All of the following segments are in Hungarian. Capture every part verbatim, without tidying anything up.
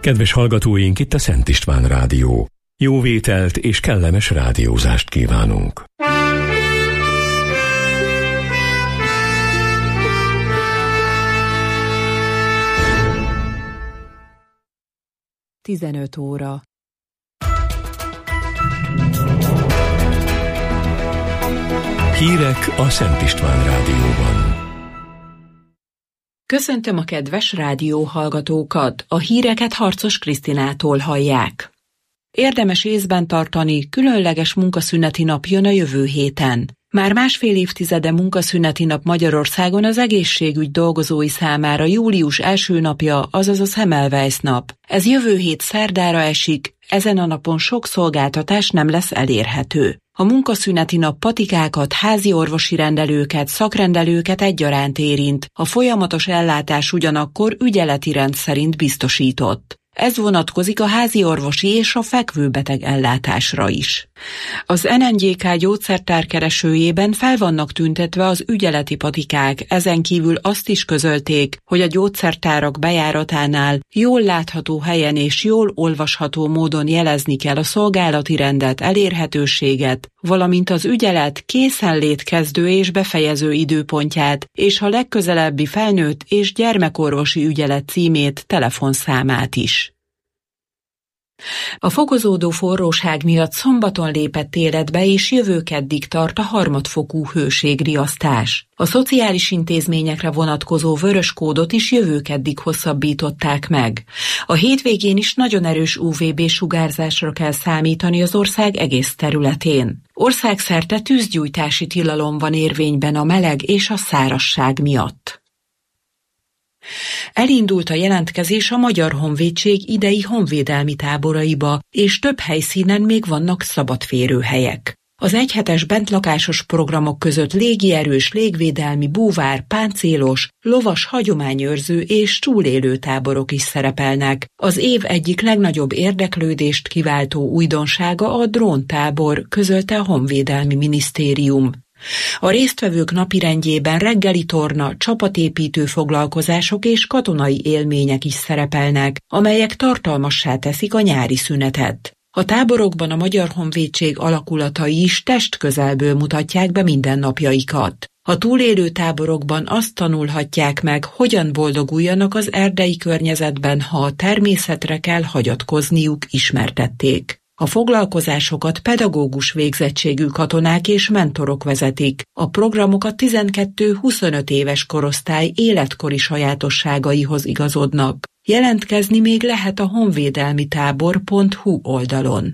Kedves hallgatóink, itt a Szent István Rádió. Jó vételt és kellemes rádiózást kívánunk. tizenöt óra. Hírek a Szent István Rádióban. Köszöntöm a kedves rádióhallgatókat, a híreket Harcos Krisztinától hallják. Érdemes észben tartani, különleges munkaszüneti nap jön a jövő héten. Már másfél évtizede munkaszüneti nap Magyarországon az egészségügy dolgozói számára július első napja, azaz a Semmelweis nap. Ez jövő hét szerdára esik, ezen a napon sok szolgáltatás nem lesz elérhető. A munkaszüneti nap patikákat, házi orvosi rendelőket, szakrendelőket egyaránt érint, a folyamatos ellátás ugyanakkor ügyeleti rend szerint biztosított. Ez vonatkozik a házi orvosi és a fekvőbeteg ellátásra is. Az en en gé ká gyógyszertár keresőjében fel vannak tüntetve az ügyeleti patikák, ezen kívül azt is közölték, hogy a gyógyszertárak bejáratánál jól látható helyen és jól olvasható módon jelezni kell a szolgálati rendet, elérhetőséget, valamint az ügyelet készenlét kezdő és befejező időpontját, és a legközelebbi felnőtt és gyermekorvosi ügyelet címét, telefonszámát is. A fokozódó forróság miatt szombaton lépett életbe és jövő keddig tart a harmadfokú hőségriasztás. A szociális intézményekre vonatkozó vörös kódot is jövő keddig hosszabbították meg. A hétvégén is nagyon erős ú vé bé sugárzásra kell számítani az ország egész területén. Országszerte tűzgyújtási tilalom van érvényben a meleg és a szárazság miatt. Elindult a jelentkezés a Magyar Honvédség idei honvédelmi táboraiba, és több helyszínen még vannak szabadférőhelyek. Az egyhetes bentlakásos programok között légierős, légvédelmi, búvár, páncélos, lovas, hagyományőrző és túlélő táborok is szerepelnek. Az év egyik legnagyobb érdeklődést kiváltó újdonsága a dróntábor, közölte a Honvédelmi Minisztérium. A résztvevők napirendjében reggeli torna, csapatépítő foglalkozások és katonai élmények is szerepelnek, amelyek tartalmassá teszik a nyári szünetet. A táborokban a Magyar Honvédség alakulatai is testközelből mutatják be mindennapjaikat. A túlélő táborokban azt tanulhatják meg, hogyan boldoguljanak az erdei környezetben, ha a természetre kell hagyatkozniuk, ismertették. A foglalkozásokat pedagógus végzettségű katonák és mentorok vezetik. A programokat tizenkettő-huszonöt éves korosztály életkori sajátosságaihoz igazodnak. Jelentkezni még lehet a honvédelmitábor pont hu oldalon.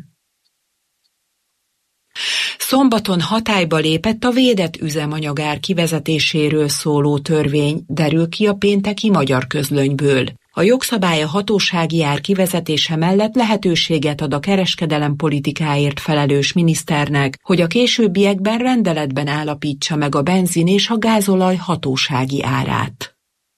Szombaton hatályba lépett a védett üzemanyagár kivezetéséről szóló törvény, derül ki a pénteki Magyar Közlönyből. A jogszabály a hatósági ár kivezetése mellett lehetőséget ad a kereskedelem politikáért felelős miniszternek, hogy a későbbiekben rendeletben állapítsa meg a benzin és a gázolaj hatósági árát.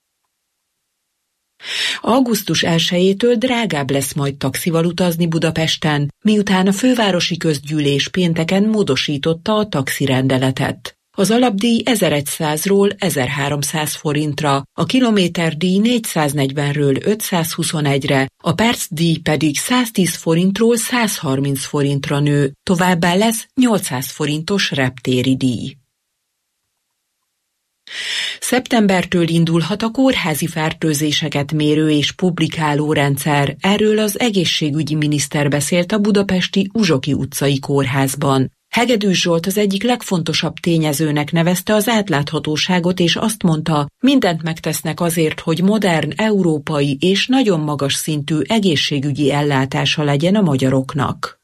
augusztus elsejétől drágább lesz majd taxival utazni Budapesten, miután a fővárosi közgyűlés pénteken módosította a taxirendeletet. Az alapdíj ezerszázról ezerháromszáz forintra, a kilométerdíj négyszáznegyvenről ötszázhuszonegyre, a percdíj pedig száztíz forintról százharminc forintra nő, továbbá lesz nyolcszáz forintos reptéri díj. Szeptembertől indulhat a kórházi fertőzéseket mérő és publikáló rendszer, erről az egészségügyi miniszter beszélt a budapesti Uzsoki utcai kórházban. Hegedűs Zsolt az egyik legfontosabb tényezőnek nevezte az átláthatóságot, és azt mondta, mindent megtesznek azért, hogy modern, európai és nagyon magas szintű egészségügyi ellátása legyen a magyaroknak.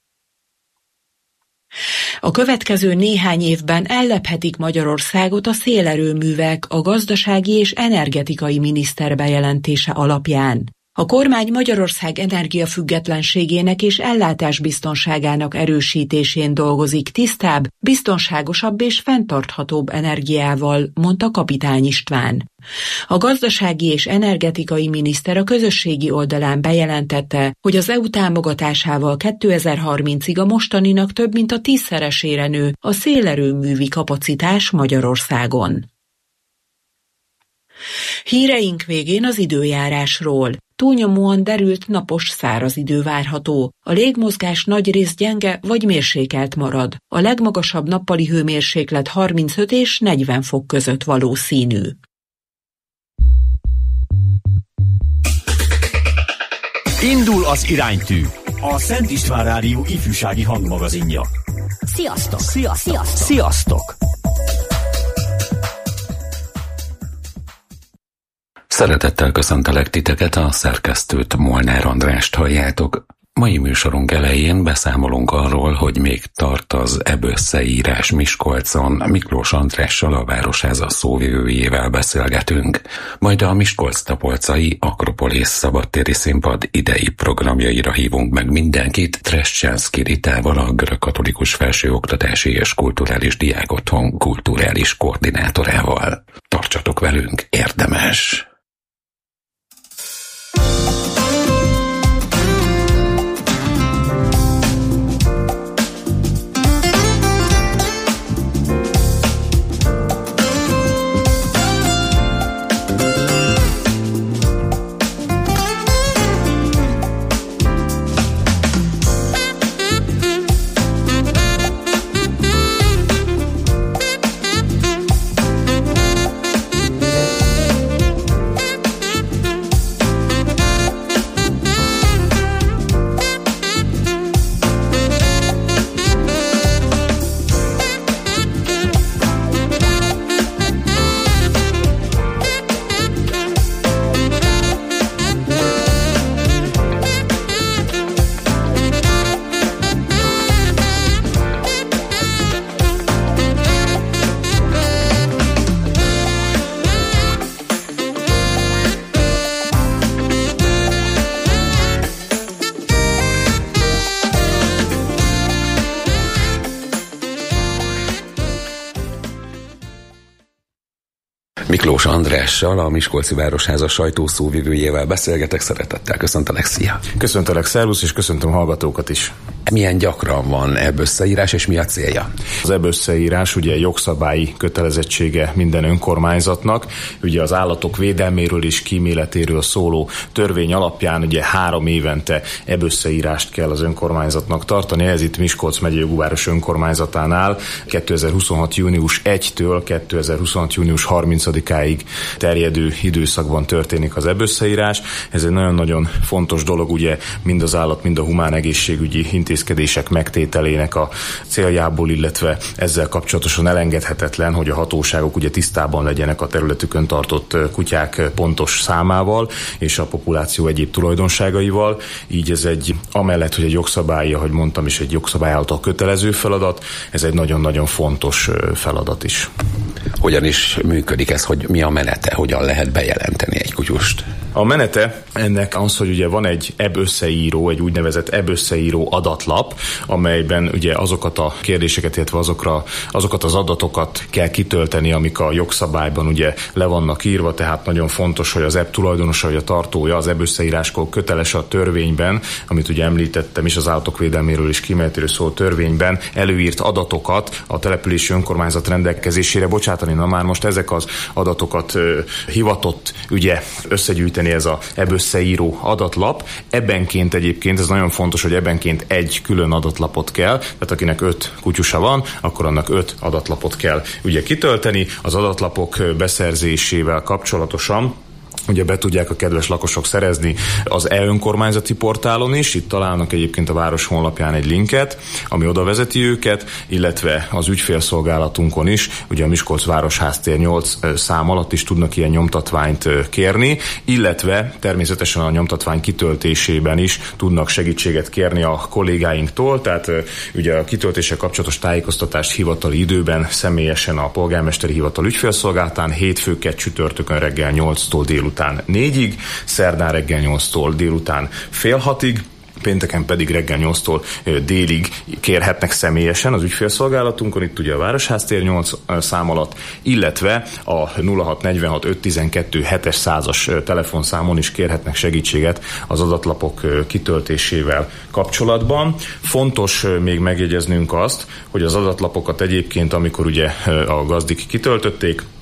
A következő néhány évben ellephetik Magyarországot a szélerőművek a gazdasági és energetikai miniszter bejelentése alapján. A kormány Magyarország energiafüggetlenségének és ellátásbiztonságának erősítésén dolgozik tisztább, biztonságosabb és fenntarthatóbb energiával, mondta Kapitány István. A gazdasági és energetikai miniszter a közösségi oldalán bejelentette, hogy az é u támogatásával kétezer-harmincig a mostaninak több mint a tízszeresére nő a szélerőművi kapacitás Magyarországon. Híreink végén az időjárásról. Túlnyomóan derült napos száraz idő várható. A légmozgás nagyrészt gyenge vagy mérsékelt marad. A legmagasabb nappali hőmérséklet harmincöt és negyven fok között valószínű. Indul az iránytű, a Szent István Rádió ifjúsági hangmagazinja. Sziasztok! Sziasztok! Sziasztok! Sziasztok! Szeretettel köszöntelek titeket, a szerkesztőt, Molnár Andrást halljátok. Mai műsorunk elején beszámolunk arról, hogy még tart az ebb összeírás Miskolcon. Miklós Andrással, a Városháza szóvivőjével beszélgetünk. Majd a Miskolc-Tapolcai Akropolisz szabadtéri színpad idei programjaira hívunk meg mindenkit, Treschanszky Ritával, a Görögkatolikus Felsőoktatási és Kulturális Diákotthon kulturális koordinátorával. Tartsatok velünk, érdemes! Miklós Andrással, a Miskolci Városháza sajtószóvivőjével beszélgetek. Szeretettel köszöntelek, szia! Köszöntelek, szervusz, és köszöntöm hallgatókat is. Milyen gyakran van ebb összeírás, és mi a célja? Az ebb összeírás ugye jogszabályi kötelezettsége minden önkormányzatnak. Ugye az állatok védelméről és kíméletéről szóló törvény alapján ugye három évente ebb összeírást kell az önkormányzatnak tartani. Ez itt Miskolc megyei jogúváros önkormányzatánál kétezer-huszonhat. június elsejétől kétezer-huszonhat. június harmincadikáig terjedő időszakban történik az ebb összeírás. Ez egy nagyon-nagyon fontos dolog, ugye mind az állat, mind a humán egészségügyi intézkedések megtételének a céljából, illetve ezzel kapcsolatosan elengedhetetlen, hogy a hatóságok ugye tisztában legyenek a területükön tartott kutyák pontos számával és a populáció egyéb tulajdonságaival. Így ez egy, amellett, hogy egy jogszabály, ahogy mondtam is, egy jogszabály által kötelező feladat, ez egy nagyon-nagyon fontos feladat is. Hogyan is működik ez, hogy mi a menete, hogyan lehet bejelenteni egy kutyust? A menete ennek az, hogy ugye van egy ebb összeíró, egy úgynevezett ebb összeíró adatlap, amelyben ugye azokat a kérdéseket, illetve azokra, azokat az adatokat kell kitölteni, amik a jogszabályban ugye le vannak írva, tehát nagyon fontos, hogy az ebb tulajdonosa, vagy a tartója az ebb összeíráskor köteles a törvényben, amit ugye említettem is, az állatok védelméről és kíméletéről szóló törvényben előírt adatokat a települési önkormányzat rendelkezésére bocsátani. Na már most ezek az adatokat ö, hivatott ugye összegyűjteni ez a ebb összeíró adatlap. Ebbenként egyébként, ez nagyon fontos, hogy ebbenként egy külön adatlapot kell, tehát akinek öt kutyusa van, akkor annak öt adatlapot kell ugye kitölteni. Az adatlapok beszerzésével kapcsolatosan ugye be tudják a kedves lakosok szerezni az e-önkormányzati portálon is, itt találnak egyébként a város honlapján egy linket, ami oda vezeti őket, illetve az ügyfélszolgálatunkon is, ugye a Miskolc Városháztér nyolc szám alatt is tudnak ilyen nyomtatványt kérni, illetve természetesen a nyomtatvány kitöltésében is tudnak segítséget kérni a kollégáinktól, tehát ugye a kitöltéssel kapcsolatos tájékoztatást hivatali időben személyesen a polgármesteri hivatal ügyfélszolgálatán, hétfőket csütörtökön reggel nyolctól délután négyig, szerdán reggel nyolctól délután fél hatig, pénteken pedig reggel nyolctól délig kérhetnek személyesen az ügyfélszolgálatunkon, itt ugye a Városháztér nyolc szám alatt, illetve a nulla hat negyvenhat ötszáztizenkettő hetszázas telefonszámon is kérhetnek segítséget az adatlapok kitöltésével kapcsolatban. Fontos még megjegyeznünk azt, hogy az adatlapokat egyébként, amikor ugye a gazdik kitöltötték,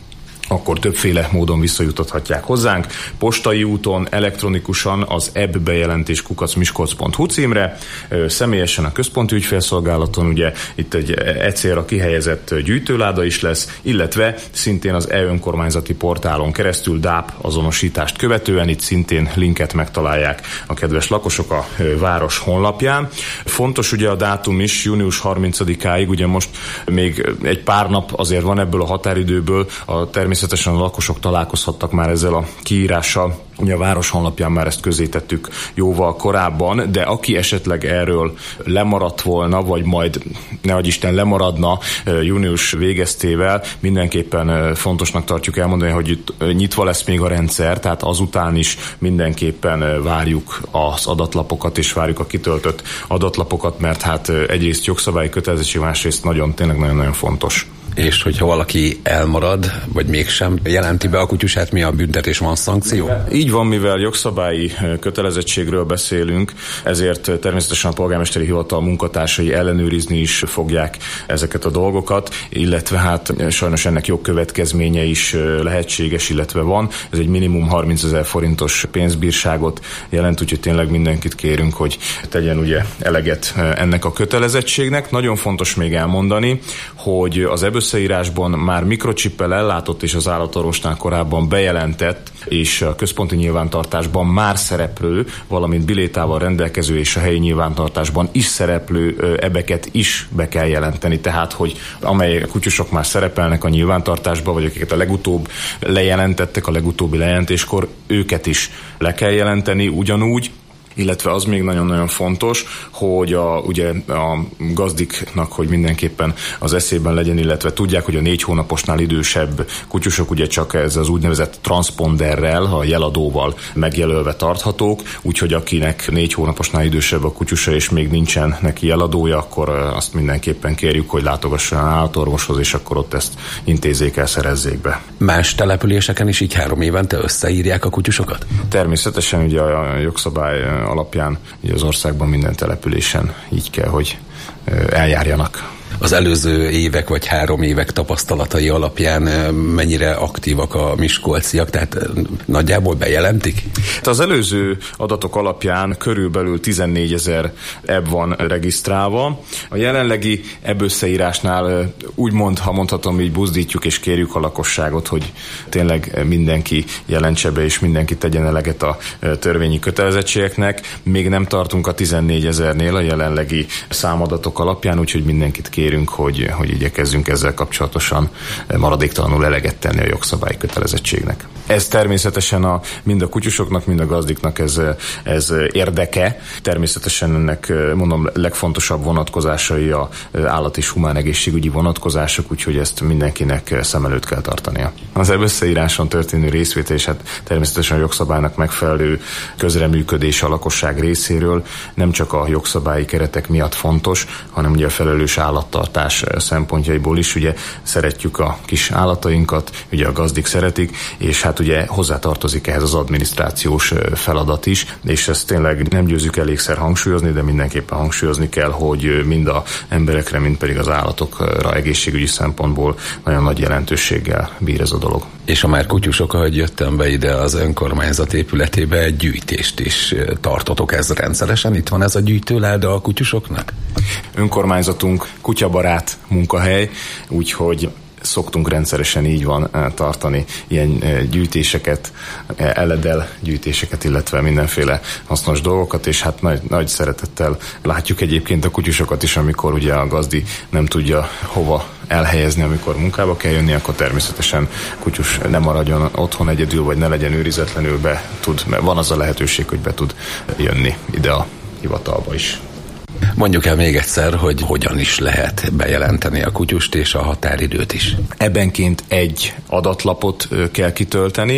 akkor többféle módon visszajutathatják hozzánk. Postai úton, elektronikusan az ebb bejelentés kukac miskolc pont hu címre, személyesen a központi ügyfélszolgálaton, ugye itt egy e célra kihelyezett gyűjtőláda is lesz, illetve szintén az e-önkormányzati portálon keresztül dé á pé azonosítást követően, itt szintén linket megtalálják a kedves lakosok a város honlapján. Fontos ugye a dátum is, június harmincadikáig, ugye most még egy pár nap azért van ebből a határidőből, a természetesen a lakosok találkozhattak már ezzel a kiírással, ugye a város honlapján már ezt közzétettük jóval korábban, de aki esetleg erről lemaradt volna, vagy majd nehogy Isten lemaradna június végeztével, mindenképpen fontosnak tartjuk elmondani, hogy nyitva lesz még a rendszer, tehát azután is mindenképpen várjuk az adatlapokat, és várjuk a kitöltött adatlapokat, mert hát egyrészt jogszabályi kötelezettség, másrészt nagyon, tényleg nagyon-nagyon fontos. És hogyha valaki elmarad, vagy mégsem jelenti be a kutyusát, mi a büntetés, van szankció? Így van, mivel jogszabályi kötelezettségről beszélünk, ezért természetesen a polgármesteri hivatal munkatársai ellenőrizni is fogják ezeket a dolgokat, illetve hát sajnos ennek jogkövetkezménye is lehetséges, illetve van. Ez egy minimum harmincezer forintos pénzbírságot jelent, úgyhogy tényleg mindenkit kérünk, hogy tegyen ugye eleget ennek a kötelezettségnek. Nagyon fontos még elmondani, hogy az ebből összeírásban már mikrocsippel ellátott és az állatorvosnál korábban bejelentett és a központi nyilvántartásban már szereplő, valamint bilétával rendelkező és a helyi nyilvántartásban is szereplő ebeket is be kell jelenteni. Tehát, hogy amely kutyusok már szerepelnek a nyilvántartásban, vagy akiket a legutóbb lejelentettek, a legutóbbi lejelentéskor, őket is le kell jelenteni ugyanúgy, illetve az még nagyon-nagyon fontos, hogy a, ugye a gazdiknak, hogy mindenképpen az eszében legyen, illetve tudják, hogy a négy hónaposnál idősebb kutyusok ugye csak ez az úgynevezett transponderrel, a jeladóval megjelölve tarthatók, úgyhogy akinek négy hónaposnál idősebb a kutyusa, és még nincsen neki jeladója, akkor azt mindenképpen kérjük, hogy látogasson állatorvoshoz, és akkor ott ezt intézzék el, szerezzék be. Más településeken is így három évente összeírják a kutyusokat? Természetesen ugye a jogszabály alapján ugye az országban minden településen így kell, hogy eljárjanak. Az előző évek vagy három évek tapasztalatai alapján mennyire aktívak a miskolciak, tehát nagyjából bejelentik? Az előző adatok alapján körülbelül tizennégyezer ebb van regisztrálva. A jelenlegi ebb összeírásnál úgymond, ha mondhatom így, buzdítjuk és kérjük a lakosságot, hogy tényleg mindenki jelentse be és mindenki tegyen eleget a törvényi kötelezettségeknek. Még nem tartunk a tizennégyezernél a jelenlegi számadatok alapján, úgyhogy mindenkit kérünk, hogy, hogy igyekezzünk ezzel kapcsolatosan maradéktalanul eleget tenni a jogszabályi kötelezettségnek. Ez természetesen a, mind a kutyusoknak, mind a gazdiknak ez, ez érdeke. Természetesen ennek, mondom, legfontosabb vonatkozásai a állat- és humán egészségügyi vonatkozások, úgyhogy ezt mindenkinek szem előtt kell tartania. Az ebb összeíráson történő részvétel, és hát természetesen a jogszabálynak megfelelő közreműködés a lakosság részéről nem csak a jogszabályi keretek miatt fontos, hanem ugye a felelős állattartás szempontjaiból is. Ugye szeretjük a kis állatainkat, ugye a gazdik szeretik, és hát ugye hozzátartozik ehhez az adminisztrációs feladat is, és ezt tényleg nem győzzük elégszer hangsúlyozni, de mindenképpen hangsúlyozni kell, hogy mind az emberekre, mind pedig az állatokra egészségügyi szempontból nagyon nagy jelentőséggel bír ez a dolog. És ha már kutyusok, ahogy jöttem be ide az önkormányzat épületébe, egy gyűjtést is tartotok, ez rendszeresen? Itt van ez a gyűjtőláda a kutyusoknak? Önkormányzatunk kutyabarát munkahely, úgyhogy szoktunk rendszeresen így van tartani ilyen gyűjtéseket, eledel gyűjtéseket, illetve mindenféle hasznos dolgokat, és hát nagy, nagy szeretettel látjuk egyébként a kutyusokat is, amikor ugye a gazdi nem tudja hova elhelyezni, amikor munkába kell jönni, akkor természetesen kutyus nem maradjon otthon egyedül, vagy ne legyen őrizetlenül, be tud, mert van az a lehetőség, hogy be tud jönni ide a hivatalba is. Mondjuk el még egyszer, hogy hogyan is lehet bejelenteni a kutyust és a határidőt is. Ebbenként egy adatlapot kell kitölteni.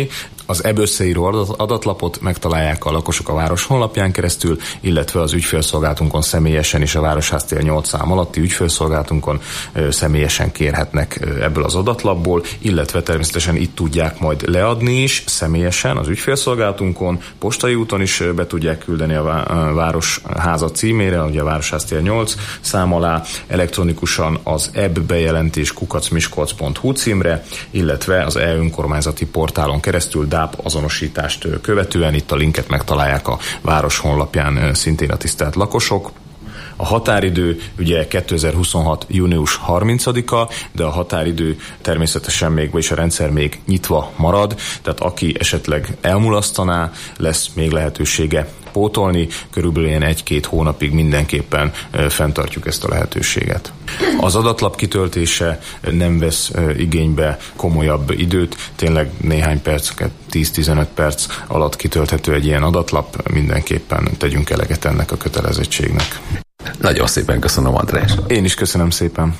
Az E B összeíró adatlapot megtalálják a lakosok a város honlapján keresztül, illetve az ügyfélszolgálatunkon személyesen is a Városháztér nyolc szám alatti ügyfélszolgálatunkon személyesen kérhetnek ebből az adatlapból, illetve természetesen itt tudják majd leadni is személyesen az ügyfélszolgálatunkon, postai úton is be tudják küldeni a Városháza címére, ugye a Városháztér nyolc szám alá, elektronikusan az e b bejelentés kukac miskolc pont hu címre, illetve az e-önkormányzati portálon keresztül dé á pé azonosítást követően. Itt a linket megtalálják a város honlapján szintén a tisztelt lakosok. A határidő ugye kétezer-huszonhat június harmincadika, de a határidő természetesen még, vagyis a rendszer még nyitva marad, tehát aki esetleg elmulasztaná, lesz még lehetősége pótolni, körülbelül ilyen egy-két hónapig mindenképpen fenntartjuk ezt a lehetőséget. Az adatlap kitöltése nem vesz igénybe komolyabb időt, tényleg néhány perceket, tíz-tizenöt perc alatt kitölthető egy ilyen adatlap, mindenképpen tegyünk eleget ennek a kötelezettségnek. Nagyon szépen köszönöm, András. Én is köszönöm szépen.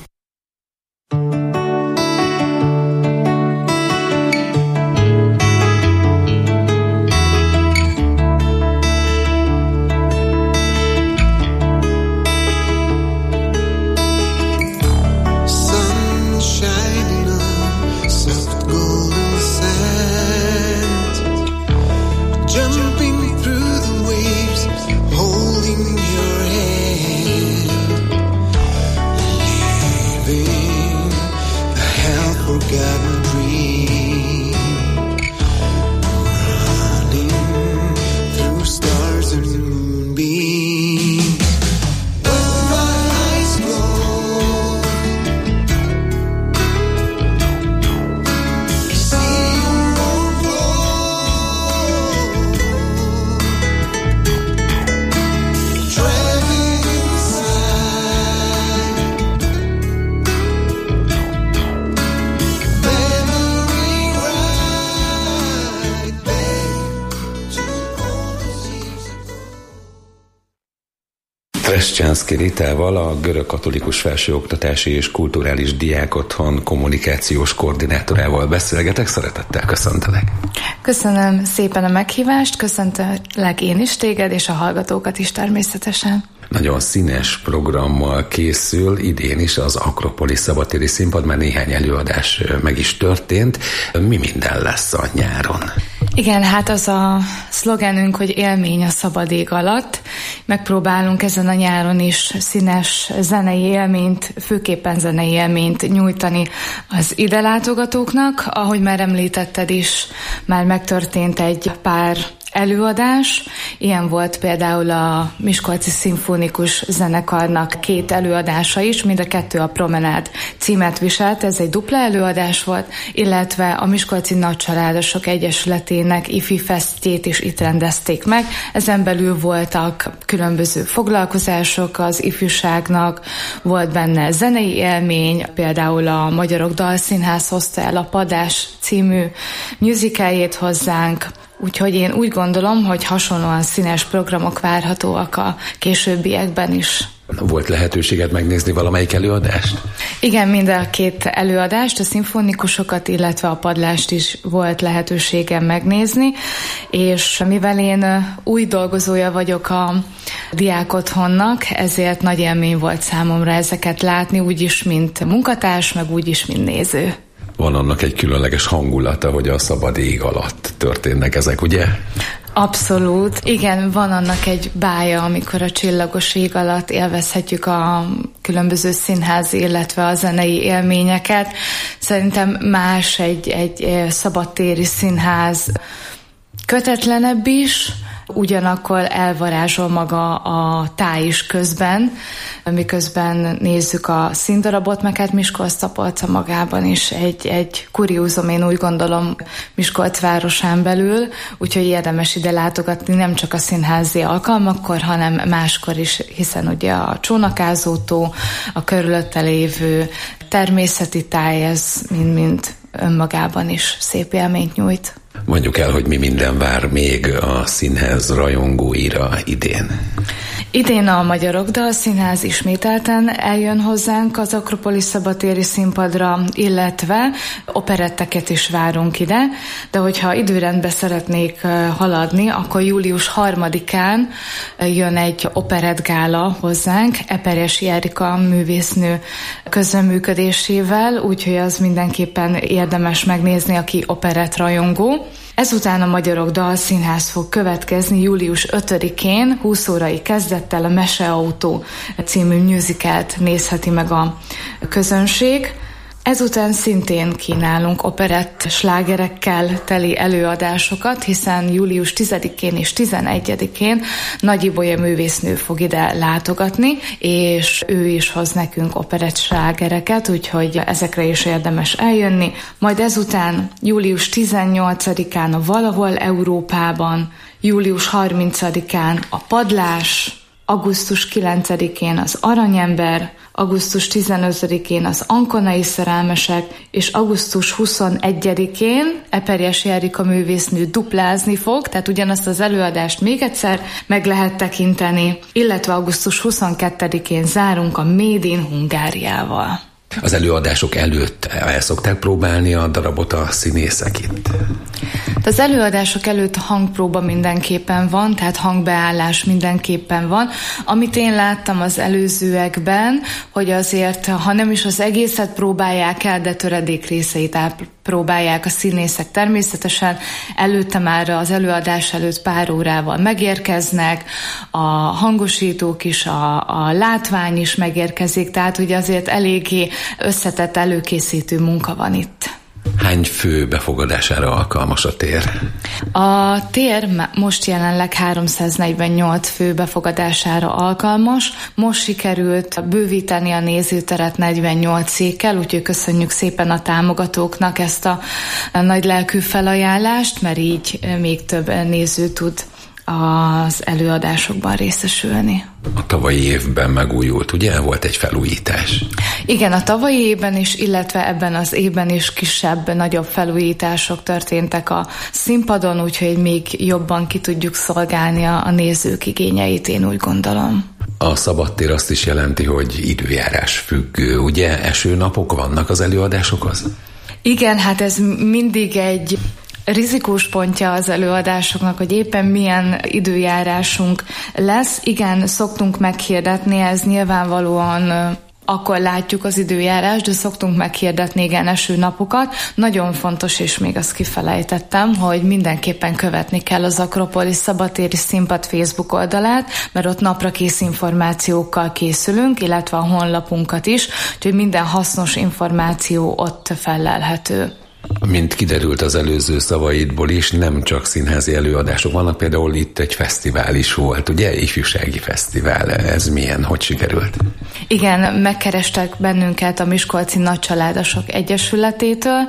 Treschánszky Ritával, a Görög Katolikus Felsőoktatási és Kulturális Diákotthon kommunikációs koordinátorával beszélgetek. Szeretettel köszöntelek. Köszönöm szépen a meghívást, köszöntelek én is téged, és a hallgatókat is természetesen. Nagyon színes programmal készül idén is az Akropolis szabadtéri színpad, már néhány előadás meg is történt. Mi minden lesz a nyáron? Igen, hát az a szlogenünk, hogy élmény a szabad ég alatt. Megpróbálunk ezen a nyáron is színes zenei élményt, főképpen zenei élményt nyújtani az ide látogatóknak. Ahogy már említetted is, már megtörtént egy pár előadás. Ilyen volt például a Miskolci Szimfonikus Zenekarnak két előadása is, mind a kettő a Promenád címet viselt, ez egy dupla előadás volt, illetve a Miskolci Nagycsaládosok Egyesületének ifi fesztjét is itt rendezték meg. Ezen belül voltak különböző foglalkozások az ifjúságnak, volt benne zenei élmény, például a Magyarok Dalszínház hozta el a Padás című musicaljét hozzánk. Úgyhogy én úgy gondolom, hogy hasonlóan színes programok várhatóak a későbbiekben is. Volt lehetőséged megnézni valamelyik előadást? Igen, mind a két előadást, a szimfonikusokat, illetve a padlást is volt lehetőségem megnézni, és mivel én új dolgozója vagyok a diákotthonnak, ezért nagy élmény volt számomra ezeket látni, úgyis, mint munkatárs, meg úgyis, mint néző. Van annak egy különleges hangulata, hogy a szabad ég alatt történnek ezek, ugye? Abszolút. Igen, van annak egy bája, amikor a csillagos ég alatt élvezhetjük a különböző színházi, illetve a zenei élményeket. Szerintem más egy, egy szabadtéri színház, kötetlenebb is, ugyanakkor elvarázsol maga a táj is közben, miközben nézzük a színdarabot, meg hát Miskolc-Tapolca magában is egy, egy kuriózum, én úgy gondolom, Miskolc városán belül, úgyhogy érdemes ide látogatni nem csak a színházi alkalmakkor, hanem máskor is, hiszen ugye a Csónakázótó, a körülötte lévő természeti táj, ez mind-mind önmagában is szép élményt nyújt. Mondjuk el, hogy mi minden vár még a színház rajongóira idén. Idén a Magyarok Dalszínház ismételten eljön hozzánk az Akropolis szabadtéri színpadra, illetve operetteket is várunk ide, de hogyha időrendbe szeretnék haladni, akkor július harmadikán jön egy operettgála hozzánk, Eperjesi Erika művésznő közreműködésével, úgyhogy az mindenképpen érdemes megnézni, aki operett rajongó. Ezután a Magyarok Dalszínház fog következni július ötödikén, húsz órai kezdettel a Meseautó című musicalt nézheti meg a közönség. Ezután szintén kínálunk operett slágerekkel teli előadásokat, hiszen július tizedikén és tizenegyedikén Nagy Ibolya művésznő fog ide látogatni, és ő is hoz nekünk operett slágereket, úgyhogy ezekre is érdemes eljönni. Majd ezután július tizennyolcadikán a Valahol Európában, július harmincadikán a Padlás, augusztus kilencedikén az Aranyember, augusztus tizenötödikén az Ankonai Szerelmesek, és augusztus huszonegyedikén Eperjesi Erika művésznő duplázni fog, tehát ugyanazt az előadást még egyszer meg lehet tekinteni, illetve augusztus huszonkettedikén zárunk a Made in Hungáriával. Az előadások előtt el szokták próbálni a darabot a színészek itt? Az előadások előtt hangpróba mindenképpen van, tehát hangbeállás mindenképpen van. Amit én láttam az előzőekben, hogy azért, ha nem is az egészet próbálják el, de töredék részeit próbálják a színészek természetesen. Előtte már az előadás előtt pár órával megérkeznek, a hangosítók is, a, a látvány is megérkezik, tehát ugye azért eléggé összetett előkészítő munka van itt. Hány fő befogadására alkalmas a tér? A tér most jelenleg háromszáznegyvennyolc fő befogadására alkalmas. Most sikerült bővíteni a nézőteret negyvennyolc székkel, úgyhogy köszönjük szépen a támogatóknak ezt a nagy lelkű felajánlást, mert így még több néző tud az előadásokban részesülni. A tavalyi évben megújult, ugye? Volt egy felújítás. Igen, a tavalyi évben is, illetve ebben az évben is kisebb, nagyobb felújítások történtek a színpadon, úgyhogy még jobban ki tudjuk szolgálni a, a nézők igényeit, én úgy gondolom. A szabadtér azt is jelenti, hogy időjárás függő, ugye? Esőnapok vannak az előadásokhoz? Igen, hát ez mindig egy rizikós pontja az előadásoknak, hogy éppen milyen időjárásunk lesz. Igen, szoktunk meghirdetni, ez nyilvánvalóan akkor látjuk az időjárást, de szoktunk meghirdetni igen eső napokat. Nagyon fontos, és még azt kifelejtettem, hogy mindenképpen követni kell az Akropolis szabadtéri színpad Facebook oldalát, mert ott napra kész információkkal készülünk, illetve a honlapunkat is, úgyhogy minden hasznos információ ott fellelhető. Mint kiderült az előző szavaidból is, nem csak színházi előadások vannak, például itt egy fesztivál is volt, ugye? Ifjúsági fesztivál. Ez milyen? Hogy sikerült? Igen, megkerestek bennünket a Miskolci Nagycsaládosok Egyesületétől,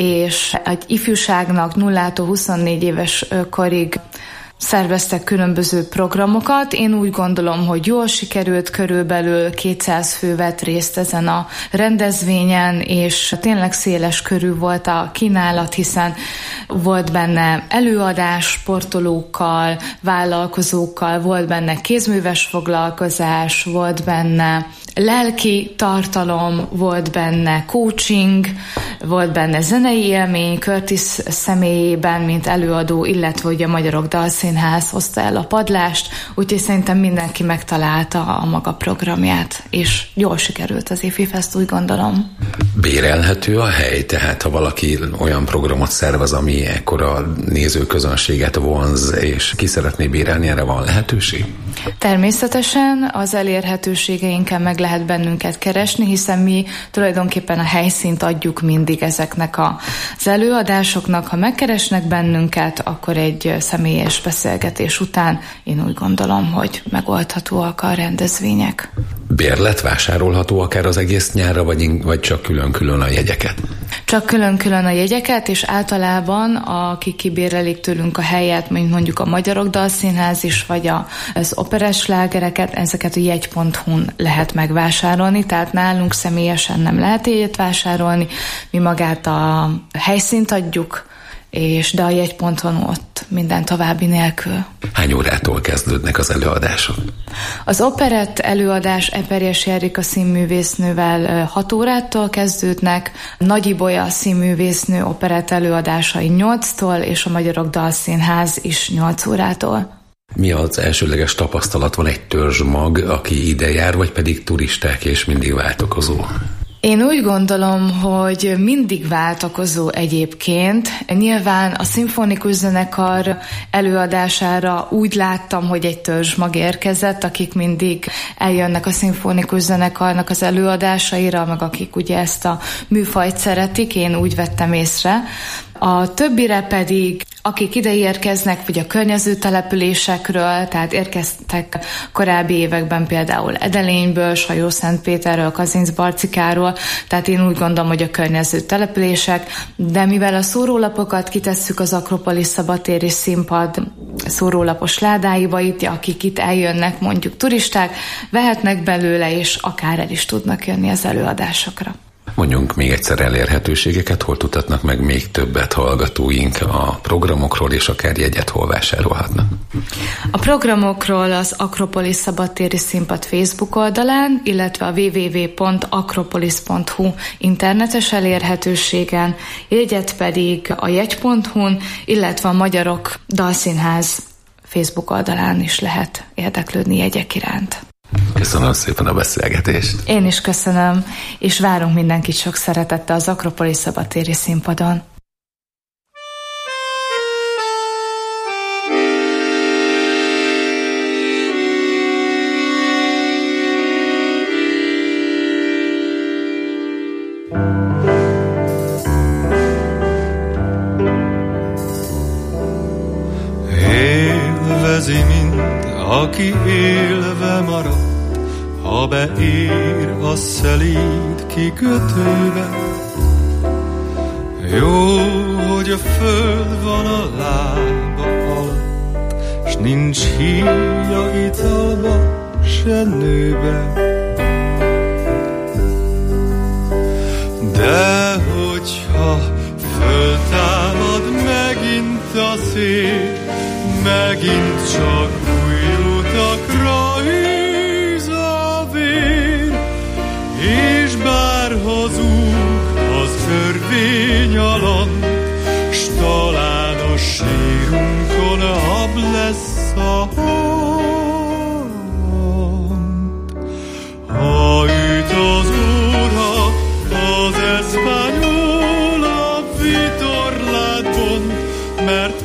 és egy ifjúságnak nullától huszonnégy éves korig szerveztek különböző programokat. Én úgy gondolom, hogy jól sikerült, körülbelül kétszáz fő vett részt ezen a rendezvényen, és tényleg széles körű volt a kínálat, hiszen volt benne előadás sportolókkal, vállalkozókkal, volt benne kézműves foglalkozás, volt benne lelki tartalom, volt benne coaching, volt benne zenei élmény, Curtis személyében, mint előadó, illetve hogy a Magyarok Dalszínház hozta el a padlást, úgyhogy szerintem mindenki megtalálta a maga programját, és jól sikerült az Ififest, úgy gondolom. Bérelhető a hely, tehát ha valaki olyan programot szervez, ami ekkora nézőközönséget vonz, és ki szeretné bérelni, erre van lehetőség? Természetesen az elérhetőségeinken meg lehet bennünket keresni, hiszen mi tulajdonképpen a helyszínt adjuk mindig ezeknek az előadásoknak. Ha megkeresnek bennünket, akkor egy személyes beszélgetés után én úgy gondolom, hogy megoldhatóak a rendezvények. Bérlet vásárolható akár az egész nyárra, vagy, vagy csak külön-külön a jegyeket? Csak külön-külön a jegyeket, és általában akik kibérelik tőlünk a helyet, mint mondjuk a Magyarok Dalszínház is, vagy az operett slágereket, ezeket a jegy pont hu-n lehet megvásárolni, tehát nálunk személyesen nem lehet jegyet vásárolni, mi magát a helyszínt adjuk, és de a jegy.hu ott minden további nélkül. Hány órától kezdődnek az előadások? Az operett előadás Eperjes Erika színművésznővel hat órától kezdődnek, Nagy Ibolya színművésznő operett előadásai nyolctól, és a Magyarok Dalszínház is nyolc órától. Mi az elsőleges tapasztalat? Van egy törzsmag, aki ide jár, vagy pedig turisták és mindig váltakozó? Én úgy gondolom, hogy mindig váltakozó egyébként. Nyilván a szimfonikus zenekar előadására úgy láttam, hogy egy törzsmag érkezett, akik mindig eljönnek a szimfonikus zenekarnak az előadásaira, meg akik ugye ezt a műfajt szeretik, én úgy vettem észre. A többire pedig, akik ide érkeznek, vagy a környező településekről, tehát érkeztek korábbi években például Edelényből, Sajó-Szentpéterről, Kazincbarcikáról, tehát én úgy gondolom, hogy a környező települések, de mivel a szórólapokat kitesszük az Akropolis szabadtéri színpad szórólapos ládáiba, itt, akik itt eljönnek, mondjuk turisták, vehetnek belőle, és akár el is tudnak jönni az előadásokra. Mondjunk még egyszer elérhetőségeket, hol tudhatnak meg még többet hallgatóink a programokról, és akár jegyet hol vásárolhatnak? A programokról az Akropolis szabadtéri színpad Facebook oldalán, illetve a double-u double-u double-u pont akropolis pont hu internetes elérhetőségen, jegyet pedig a jegy.hu-n, illetve a Magyarok Dalszínház Facebook oldalán is lehet érdeklődni jegyek iránt. Köszönöm szépen a beszélgetést. Én is köszönöm, és várunk mindenkit sok szeretettel az Akropolis szabadtéri színpadon. Élvezi mind, aki élve marad, ha beér a szelíd kikötőbe. Jó, hogy a föld van a lába alatt, s nincs híja italba, se nőbe. De hogyha föltámad megint a szél, megint csak új utakra híz a vér, és bár hazug az örvény alant, s talán a sírunkon hab lesz a hant. Ha üt az óra, az eszpanyol a vitorlát bont, mert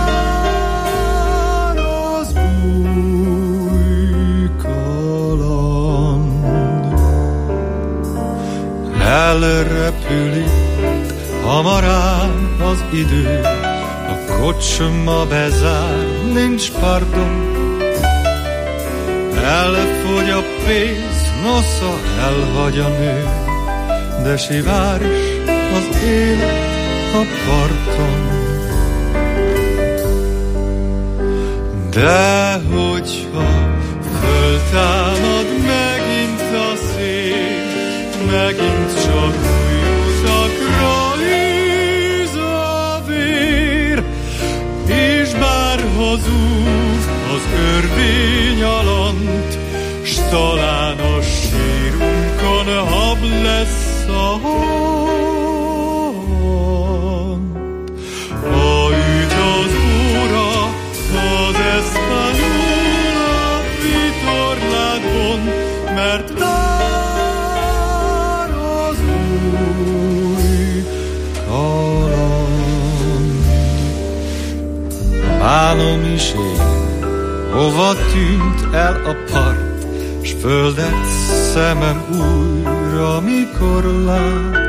elrepül itt hamarán az idő, a kocsma bezár, nincs pardon. Elfogy a pénz, nosza elhagy a nő, de sivár is az élet a parton. De hogyha föltámad megint a szél, megint csak új utakra híz a vér, és bár hazug az örvény alant, s talán a sírunkon hab lesz a hant. Ha üt az óra, az eszpanyol a vitorlát bont, mert álom is én, hova tűnt el a part, s földet szemem újra mikor lát.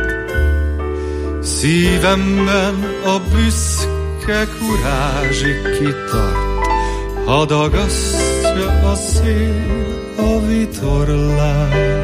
Szívemben a büszke kurázsig kitart, ha dagasztja a szél a vitorlát.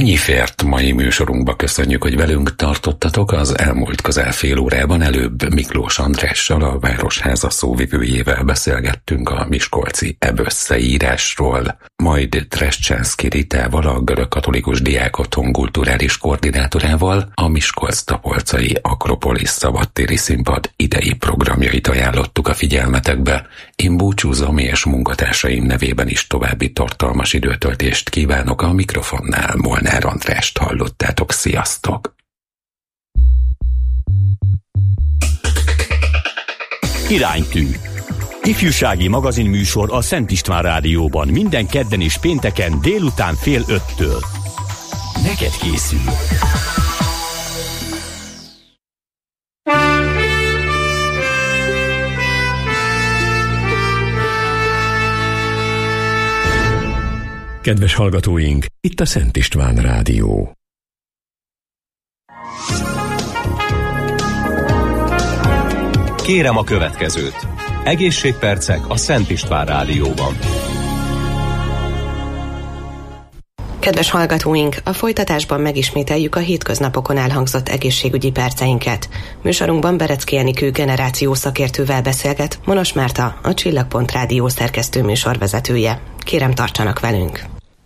Ennyi fért mai műsorunkba, köszönjük, hogy velünk tartottatok. Az elmúlt közel fél órában előbb Miklós Andrással, a Városháza szóvivőjével beszélgettünk a miskolci ebösszeírásról, majd Treschanszky Ritával, a görögkatolikus diákotthon kulturális koordinátorával a Miskolc-Tapolcai Akropolisz szabadtéri színpad idei programjait ajánlottuk a figyelmetekbe. Én búcsúzom, és munkatársaim nevében is további tartalmas időtöltést kívánok. A mikrofonnál Molnár Andrást hallottátok, sziasztok! Iránytű. Ifjúsági magazinműsor a Szent István Rádióban minden kedden és pénteken délután fél öttől. Neked készül! Kedves hallgatóink, itt a Szent István Rádió. Kérem a következőt. Egészségpercek a Szent István Rádióban. Kedves hallgatóink, a folytatásban megismételjük a hétköznapokon elhangzott egészségügyi perceinket. Műsorunkban Berecki Enikő generáció szakértővel beszélget Monos Márta, a Csillagpont Rádió szerkesztő műsorvezetője. Kérem, tartsanak velünk!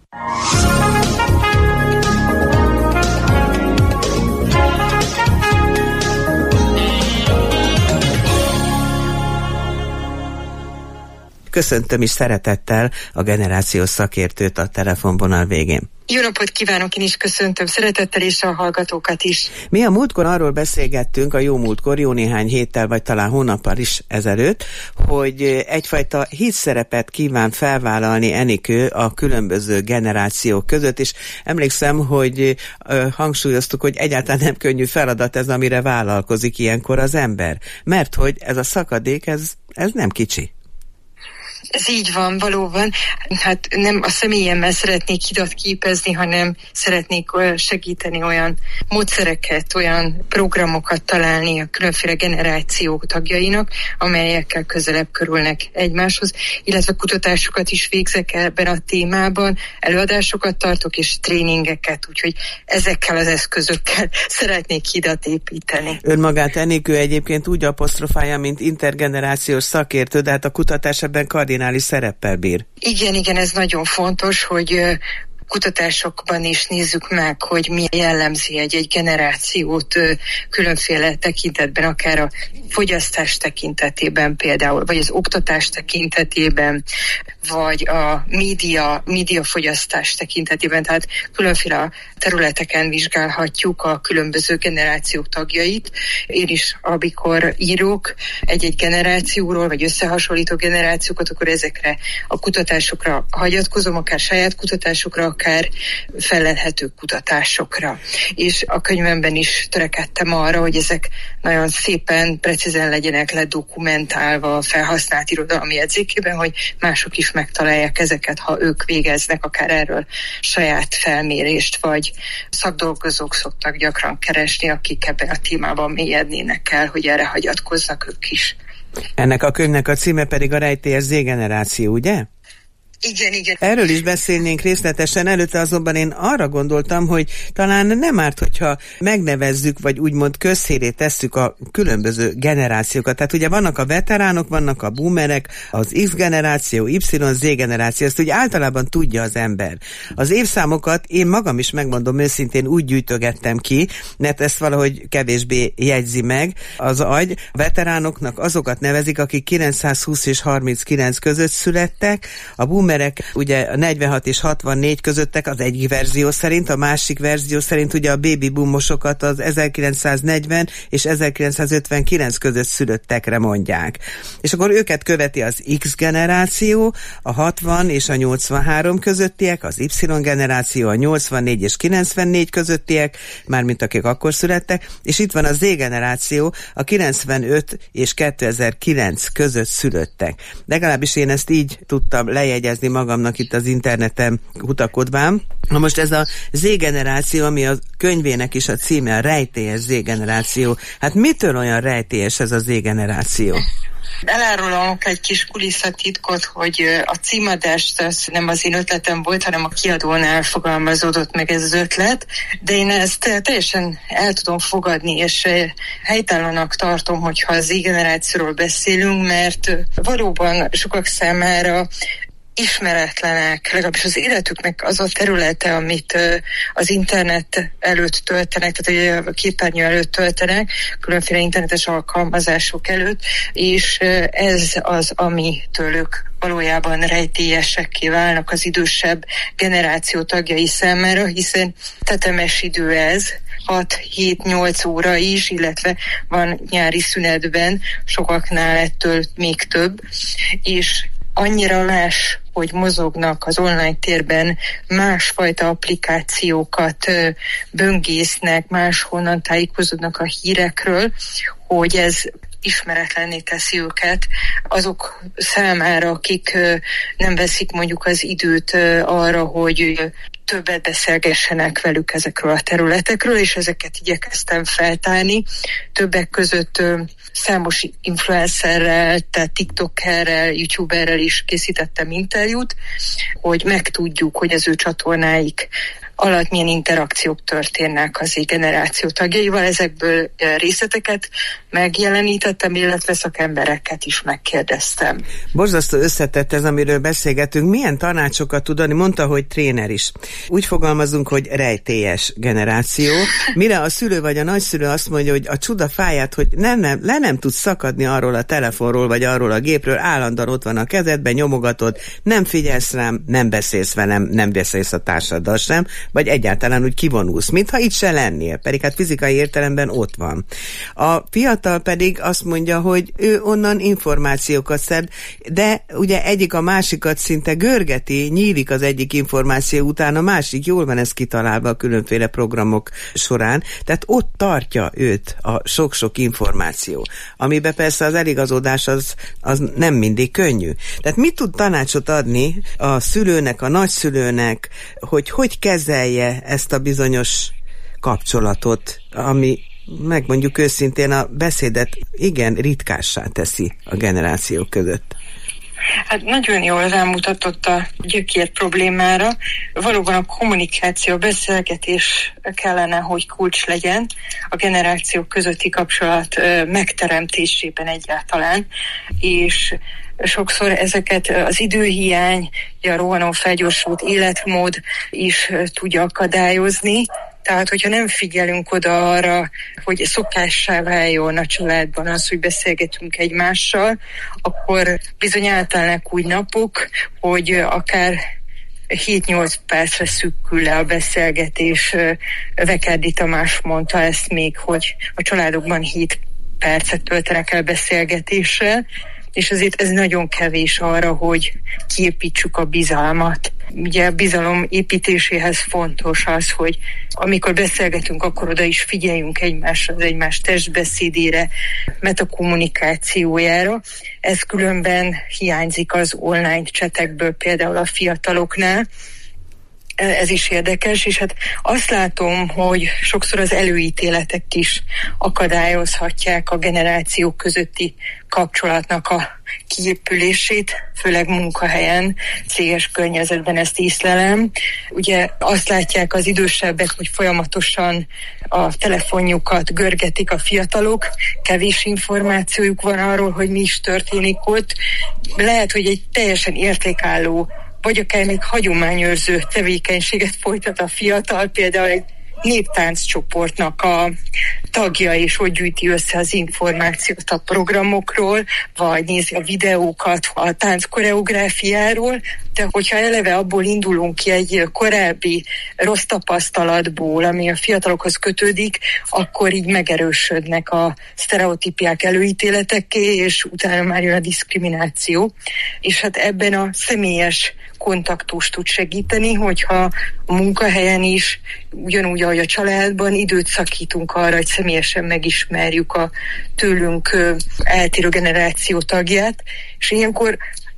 Köszöntöm is szeretettel a generációs szakértőt a telefonvonal végén. Jó napot kívánok, én is köszöntöm szeretettel, és a hallgatókat is. Mi a múltkor arról beszélgettünk, a jó múltkor, jó néhány héttel, vagy talán hónappal is ezelőtt, hogy egyfajta hídszerepet kíván felvállalni Enikő a különböző generációk között, és emlékszem, hogy ö, hangsúlyoztuk, hogy egyáltalán nem könnyű feladat ez, amire vállalkozik ilyenkor az ember. Mert hogy ez a szakadék, ez, ez nem kicsi. Ez így van, valóban. Hát nem a személyemmel szeretnék hidat képezni, hanem szeretnék segíteni olyan módszereket, olyan programokat találni a különféle generációk tagjainak, amelyekkel közelebb kerülnek egymáshoz, illetve kutatásokat is végzek ebben a témában, előadásokat tartok és tréningeket, úgyhogy ezekkel az eszközökkel szeretnék hidat építeni. Önmagát Enikő egyébként úgy apostrofálja, mint intergenerációs szakértő, de hát a kutatás ebben kardinális szereppel bír. Igen, igen, ez nagyon fontos, hogy kutatásokban is nézzük meg, hogy mi jellemzi egy-egy generációt különféle tekintetben, akár a fogyasztás tekintetében például, vagy az oktatás tekintetében, vagy a média, médiafogyasztás tekintetében, tehát különféle területeken vizsgálhatjuk a különböző generációk tagjait. Én is, amikor írok egy-egy generációról, vagy összehasonlító generációkat, akkor ezekre a kutatásokra hagyatkozom, akár saját kutatásokra, akár fellelhető kutatásokra. És a könyvemben is törekedtem arra, hogy ezek nagyon szépen, precízen legyenek ledokumentálva a felhasznált irodalmi jegyzékében, hogy mások is megtalálják ezeket, ha ők végeznek akár erről saját felmérést, vagy szakdolgozók szoktak gyakran keresni, akik ebben a témában mélyednének el, hogy erre hagyatkoznak ők is. Ennek a könyvnek a címe pedig a Rejtélyes Z-generáció, ugye? Igen, igen. Erről is beszélnénk részletesen, előtte azonban én arra gondoltam, hogy talán nem árt, hogyha megnevezzük, vagy úgymond közhíré tesszük a különböző generációkat. Tehát ugye vannak a veteránok, vannak a boomerek, az X-generáció, Y-Z-generáció, ezt ugye általában tudja az ember. Az évszámokat én magam is, megmondom őszintén, úgy gyűjtögettem ki, mert ezt valahogy kevésbé jegyzi meg az agy. A veteránoknak azokat nevezik, akik kilencszázhúsz és harminckilenc között születtek, a boomerek ugye a negyvenhat és hatvannégy közöttek az egyik verzió szerint, a másik verzió szerint ugye a baby boomosokat az ezerkilencszáznegyven és ezerkilencszázötvenkilenc között szülöttekre mondják. És akkor őket követi az X-generáció, a hatvan és a nyolcvanhárom közöttiek, az Y-generáció, a nyolcvannégy és kilencvennégy közöttiek, mármint akik akkor születtek, és itt van a Z-generáció, a kilencvenöt és kétezer-kilenc között szülöttek. Legalábbis én ezt így tudtam lejegyezni érezni magamnak itt az interneten kutakodván. Na most ez a Z-generáció, ami a könyvének is a címe, a rejtélyes Z-generáció. Hát mitől olyan rejtélyes ez a Z-generáció? Elárulok egy kis kulisszatitkot, hogy a címadást az nem az én ötletem volt, hanem a kiadónál fogalmazódott meg ez az ötlet, de én ezt teljesen el tudom fogadni, és helytelenek tartom, hogyha az Z-generációról beszélünk, mert valóban sokak számára ismeretlenek, legalábbis az életüknek az a területe, amit az internet előtt töltenek, tehát a képernyő előtt töltenek, különféle internetes alkalmazások előtt, és ez az, ami tőlük valójában rejtélyesekké válnak az idősebb generáció tagjai számára, hiszen tetemes idő ez, hat-hét-nyolc óra is, illetve van nyári szünetben sokaknál ettől még több, és annyira más, hogy mozognak az online térben, másfajta applikációkat böngésznek, máshonnan tájékozódnak a hírekről, hogy ez ismeretlenné teszi őket azok számára, akik nem veszik mondjuk az időt arra, hogy többet beszélgessenek velük ezekről a területekről, és ezeket igyekeztem feltárni. Többek között számos influencerrel, tehát tiktokerrel, youtuberrel is készítettem interjút, hogy megtudjuk, hogy az ő csatornáik alatt milyen interakciók történnek az generáció tagjaival. Ezekből részleteket megjelenítettem, illetve szakembereket is megkérdeztem. Borzasztó összetett ez, amiről beszélgetünk. Milyen tanácsokat tud adni? Mondta, hogy tréner is. Úgy fogalmazunk, hogy rejtélyes generáció. Mire a szülő vagy a nagyszülő azt mondja, hogy a csuda fáját, hogy nem, nem, le nem tudsz szakadni arról a telefonról, vagy arról a gépről, állandóan ott van a kezedben, nyomogatod, nem figyelsz rám, nem beszélsz velem, nem beszélsz a társaddal sem, vagy egyáltalán úgy kivonulsz, mintha itt se lennél, pedig hát fizikai értelemben ott van. A fiatal pedig azt mondja, hogy ő onnan információkat szed, de ugye egyik a másikat szinte görgeti, nyílik az egyik információ után, a másik, jól van ez kitalálva a különféle programok során, tehát ott tartja őt a sok-sok információ, amiben persze az eligazodás az, az nem mindig könnyű. Tehát mit tud tanácsot adni a szülőnek, a nagyszülőnek, hogy hogy kezelje ezt a bizonyos kapcsolatot, ami megmondjuk őszintén a beszédet igen ritkássá teszi a generációk között. Hát nagyon jól rámutatott a gyökér problémára. Valóban a kommunikáció, a beszélgetés kellene, hogy kulcs legyen a generációk közötti kapcsolat megteremtésében egyáltalán, és sokszor ezeket az időhiány, a rohanó felgyorsult életmód is tudja akadályozni. Tehát, hogyha nem figyelünk oda arra, hogy szokássá váljon a családban az, hogy beszélgetünk egymással, akkor bizony eltelnek úgy napok, hogy akár hét-nyolc percre szűkül le a beszélgetés. Vekerdi Tamás mondta ezt még, hogy a családokban hét percet töltenek el beszélgetéssel, és azért ez nagyon kevés arra, hogy kiépítsük a bizalmat. Ugye a bizalom építéséhez fontos az, hogy amikor beszélgetünk, akkor oda is figyeljünk egymásra, az egymás testbeszédére, metakommunikációjára. Ez különben hiányzik az online csetekből, például a fiataloknál. Ez is érdekes, és hát azt látom, hogy sokszor az előítéletek is akadályozhatják a generációk közötti kapcsolatnak a kiépülését, főleg munkahelyen, céges környezetben ezt észlelem. Ugye azt látják az idősebbek, hogy folyamatosan a telefonjukat görgetik a fiatalok, kevés információjuk van arról, hogy mi is történik ott. Lehet, hogy egy teljesen értékálló vagy akár még hagyományőrző tevékenységet folytat a fiatal, például egy néptánccsoportnak a tagja, és hogy gyűjti össze az információt a programokról, vagy nézi a videókat a tánc koreográfiáról, de hogyha eleve abból indulunk ki egy korábbi rossz tapasztalatból, ami a fiatalokhoz kötődik, akkor így megerősödnek a sztereotípiák, előítéleteké, és utána már jön a diszkrimináció. És hát ebben a személyes kontaktus tud segíteni, hogyha a munkahelyen is, ugyanúgy, ahogy a családban időt szakítunk arra, hogy személyesen megismerjük a tőlünk eltérő generáció tagját, és ilyenkor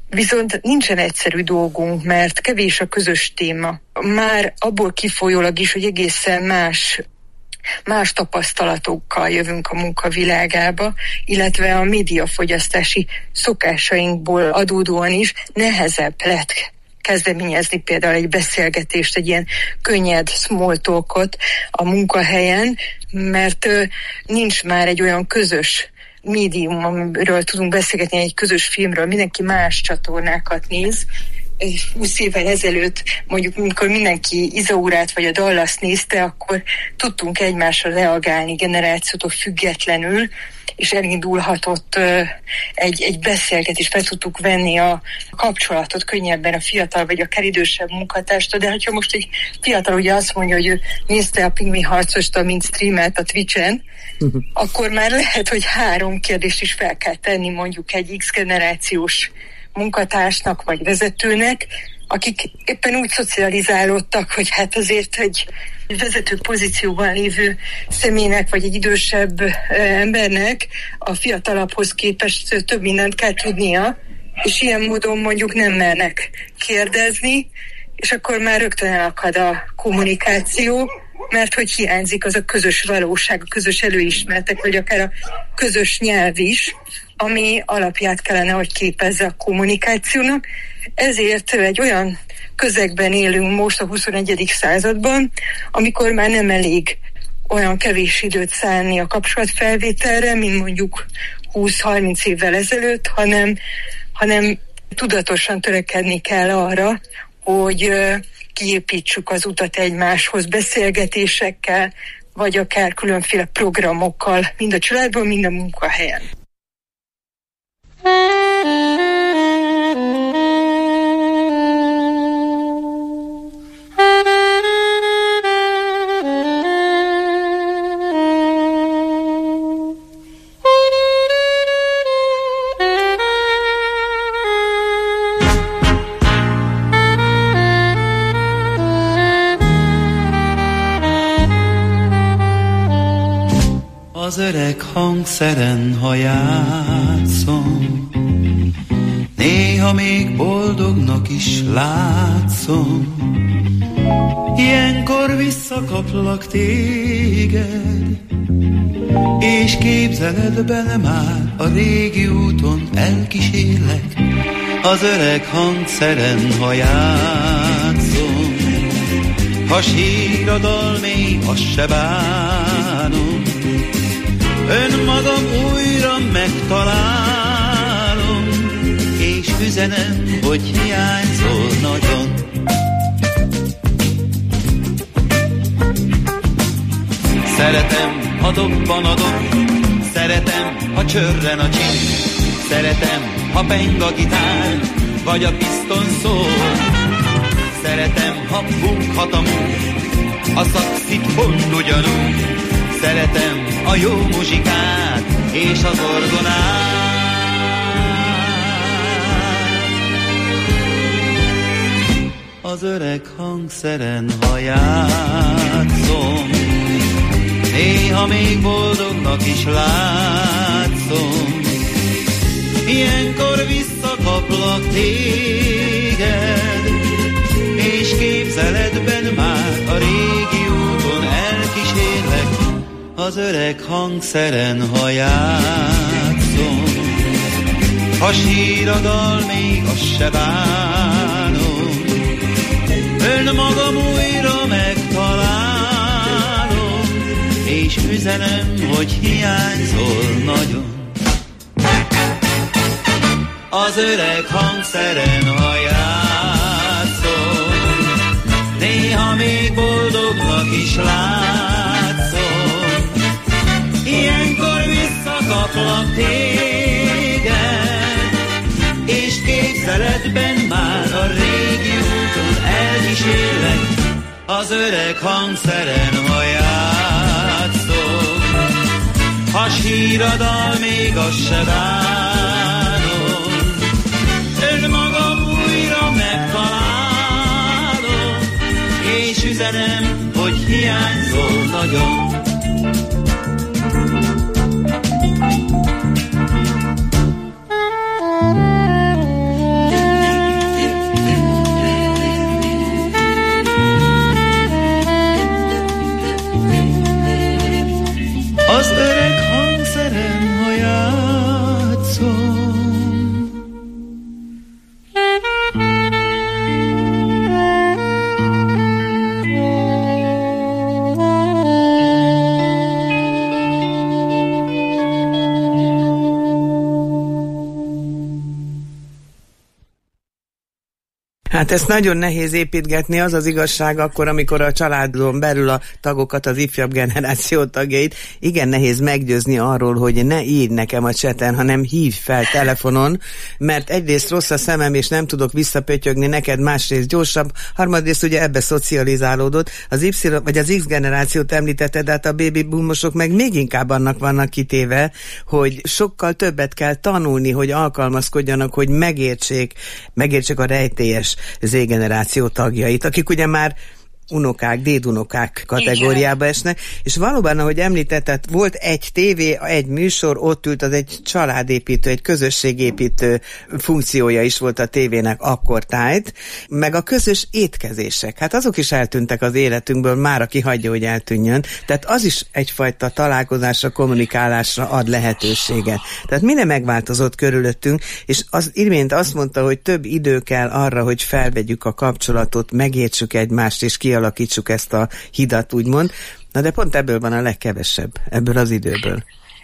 Viszont nincsen egyszerű dolgunk, mert kevés a közös téma. Már abból kifolyólag is, hogy egészen más más tapasztalatokkal jövünk a munkavilágába, illetve a médiafogyasztási szokásainkból adódóan is nehezebb lett kezdeményezni például egy beszélgetést, egy ilyen könnyed small talkot a munkahelyen, mert nincs már egy olyan közös médium, amiről tudunk beszélgetni, egy közös filmről, mindenki más csatornákat néz. húsz évvel ezelőtt, mondjuk, amikor mindenki Izaurát vagy a Dallas nézte, akkor tudtunk egymásra reagálni generációtól függetlenül, és elindulhatott uh, egy, egy beszélgetés, fel tudtuk venni a kapcsolatot könnyebben a fiatal vagy akár idősebb munkatárstól, de ha most egy fiatal ugye azt mondja, hogy ő nézte a Pingvin harcost, mint streamelt a Twitchen, uh-huh. akkor már lehet, hogy három kérdést is fel kell tenni mondjuk egy X generációs munkatársnak vagy vezetőnek, akik éppen úgy szocializálódtak, hogy hát azért egy vezető pozícióban lévő személynek, vagy egy idősebb embernek a fiatalabbhoz képest több mindent kell tudnia, és ilyen módon mondjuk nem mernek kérdezni, és akkor már rögtön elakad a kommunikáció, mert hogy hiányzik az a közös valóság, a közös előismertek, vagy akár a közös nyelv is, ami alapját kellene, hogy képezze a kommunikációnak. Ezért egy olyan közegben élünk most a huszonegyedik században, amikor már nem elég olyan kevés időt szánni a kapcsolatfelvételre, mint mondjuk húsz-harminc évvel ezelőtt, hanem, hanem tudatosan törekedni kell arra, hogy kiépítsük az utat egymáshoz beszélgetésekkel, vagy akár különféle programokkal, mind a családban, mind a munkahelyen. Az öreg hangszeren, ha játszom, néha még boldognak is látszom. Ilyenkor visszakaplak téged, és képzeletben már a régi úton elkísérlek. Az öreg hangszeren, ha játszom, ha sír a dal, még azt se bánom. Önmagam újra megtalálom, és üzenem, hogy hiányzol nagyon. Szeretem, ha dobban a dob, szeretem, ha csörren a csík, szeretem, ha peng a gitár, vagy a piszton szól. Szeretem, ha bukhat a múk, a szakszit pont ugyanúgy. Szeretem a jó muzsikát és az orgonát. Az öreg hangszeren, ha játszom, néha még boldognak is látszom. Ilyenkor visszakaplak téged, és képzeletben már a régi úton elkísérlek. Az öreg hangszeren, ha játszom, ha sír a dal, még azt se bánom. Önmagam újra megtalálom, és üzenem, hogy hiányzol nagyon. Az öreg hangszeren, ha játszom, néha még boldognak is látszom. Ilyenkor visszakaplak téged, és képzeletben már a régi úton elkísérlek. Az öreg hangszeren, ha játszom, ha sír a dal, még azt se bánom. Önmagam újra megtalálom, és üzenem, hogy hiányzol nagyon. Hát ezt nagyon nehéz építgetni, az az igazság akkor, amikor a családon belül a tagokat, az ifjabb generáció tagjait, igen nehéz meggyőzni arról, hogy ne írj nekem a cseten, hanem hívj fel telefonon, mert egyrészt rossz a szemem, és nem tudok visszapötyögni neked, másrészt gyorsabb, harmadrészt ugye ebbe szocializálódott. Az Y, vagy az X generációt említetted, de hát a baby boomosok meg még inkább annak vannak kitéve, hogy sokkal többet kell tanulni, hogy alkalmazkodjanak, hogy megértsék, megértsék a rejtélyes Z-generáció tagjait, akik ugye már unokák, dédunokák kategóriába esnek, és valóban, ahogy említetted, volt egy tévé, egy műsor, ott ült, az egy családépítő, egy közösségépítő funkciója is volt a tévének akkor tájt, meg a közös étkezések. Hát azok is eltűntek az életünkből, már aki hagyja, hogy eltűnjön. Tehát az is egyfajta találkozásra, kommunikálásra ad lehetőséget. Tehát minden megváltozott körülöttünk, és az imént azt mondta, hogy több idő kell arra, hogy felvegyük a kapcsolatot, megértsük egymást, és ki alakítsuk ezt a hidat, úgymond. Na de pont ebből van a legkevesebb, ebből az időből.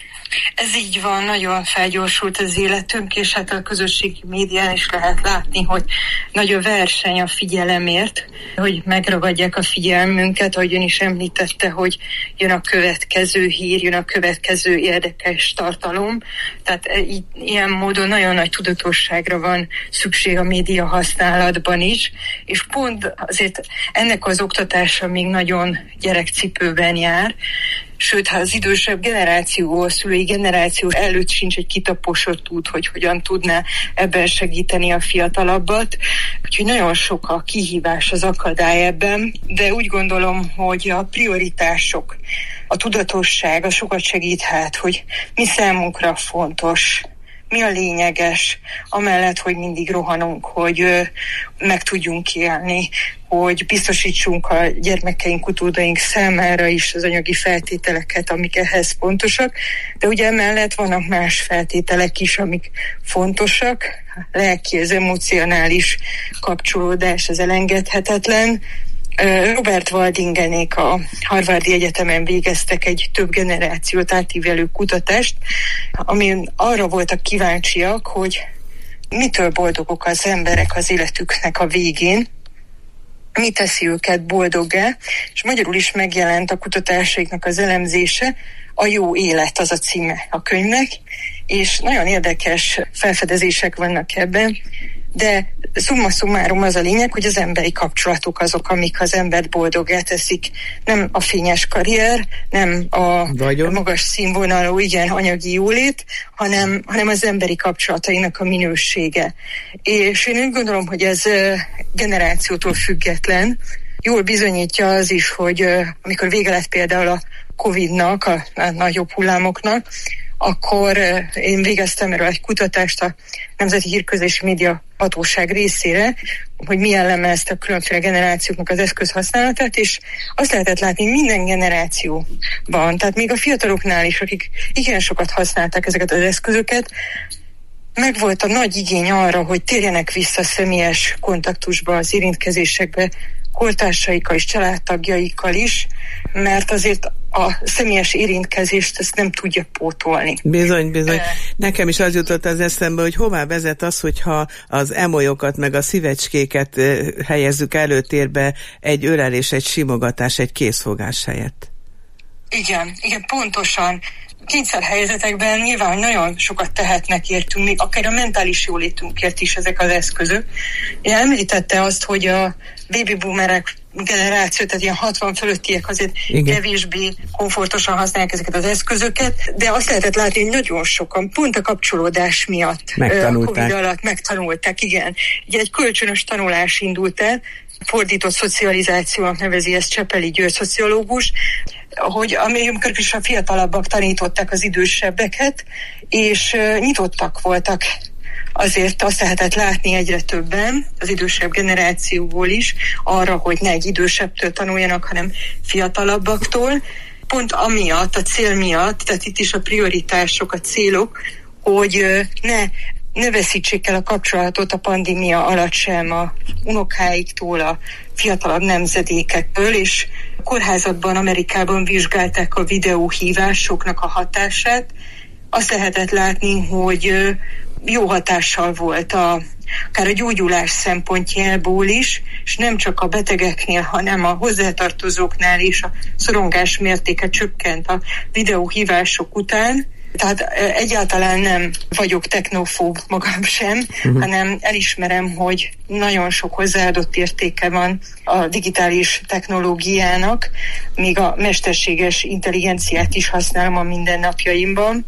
Ez így van, nagyon felgyorsult az életünk, és hát a közösségi médián is lehet látni, hogy nagy a verseny a figyelemért, hogy megragadják a figyelmünket, ahogy ön is említette, hogy jön a következő hír, jön a következő érdekes tartalom. Tehát így, ilyen módon nagyon nagy tudatosságra van szükség a média használatban is, és pont azért ennek az oktatása még nagyon gyerekcipőben jár, sőt, ha az idősebb generáció, a szülői generáció előtt sincs egy kitaposott út, hogy hogyan tudná ebben segíteni a fiatalabbat. Úgyhogy nagyon sok a kihívás, az akadály ebben, de úgy gondolom, hogy a prioritások, a tudatosság, a sokat segíthet, hogy mi számunkra fontos, mi a lényeges, amellett, hogy mindig rohanunk, hogy ö, meg tudjunk élni, hogy biztosítsunk a gyermekeink, utódaink számára is az anyagi feltételeket, amik ehhez fontosak, de ugye emellett vannak más feltételek is, amik fontosak, lelki, az emocionális kapcsolódás, az elengedhetetlen. Robert Waldingenék a Harvardi Egyetemen végeztek egy több generációt átívelő kutatást, amin arra voltak kíváncsiak, hogy mitől boldogok az emberek az életüknek a végén, mi teszi őket boldoggá, és magyarul is megjelent a kutatásaiknak az elemzése, A jó élet az a címe a könyvnek, és nagyon érdekes felfedezések vannak ebben, de summa summarum az a lényeg, hogy az emberi kapcsolatok azok, amik az embert boldoggá teszik. Nem a fényes karrier, nem a Vagyom. magas színvonalú, igen, anyagi jólét, hanem, hanem az emberi kapcsolatainak a minősége. És én úgy gondolom, hogy ez generációtól független. Jól bizonyítja az is, hogy amikor vége lett például a Covidnak, a, a nagyobb hullámoknak, akkor én végeztem erről egy kutatást a Nemzeti Hírközlési Média Hatóság részére, hogy mi jellemezte a különféle generációknak az eszközhasználatát, és azt lehetett látni minden generációban, tehát még a fiataloknál is, akik igen sokat használták ezeket az eszközöket, megvolt a nagy igény arra, hogy térjenek vissza személyes kontaktusba, az érintkezésekbe, kortársaikkal és családtagjaikkal is, mert azért a személyes érintkezést ezt nem tudja pótolni. Bizony, bizony. Nekem is az jutott az eszembe, hogy hová vezet az, hogyha az emolyokat meg a szívecskéket helyezzük előtérbe egy ölelés, egy simogatás, egy készfogás helyett. Igen, igen, pontosan. Kényszerhelyzetekben nyilván nagyon sokat tehetnek értünk, még akár a mentális jólétünkért is ezek az eszközök. Én említette azt, hogy a baby boomerek generáció, tehát ilyen hatvan fölöttiek azért Igen. kevésbé komfortosan használják ezeket az eszközöket, de azt lehetett látni, hogy nagyon sokan pont a kapcsolódás miatt a Covid alatt megtanulták, igen. Ugye egy kölcsönös tanulás indult el, fordított szocializációnak nevezi ezt Csepeli György szociológus, hogy amikor is a fiatalabbak tanították az idősebbeket, és uh, nyitottak voltak. Azért azt lehetett látni egyre többen, az idősebb generációból is, arra, hogy ne egy idősebbtől tanuljanak, hanem fiatalabbaktól. Pont amiatt, a cél miatt, tehát itt is a prioritások, a célok, hogy uh, ne ne veszítsék el a kapcsolatot a pandémia alatt sem a unokáiktól, a fiatalabb nemzedékektől, és a kórházakban, Amerikában vizsgálták a videóhívásoknak a hatását. Azt lehetett látni, hogy jó hatással volt a akár a gyógyulás szempontjából is, és nem csak a betegeknél, hanem a hozzátartozóknál is a szorongás mértéke csökkent a videóhívások után. Tehát egyáltalán nem vagyok technofób magam sem, uh-huh. hanem elismerem, hogy nagyon sok hozzáadott értéke van a digitális technológiának, még a mesterséges intelligenciát is használom a mindennapjaimban,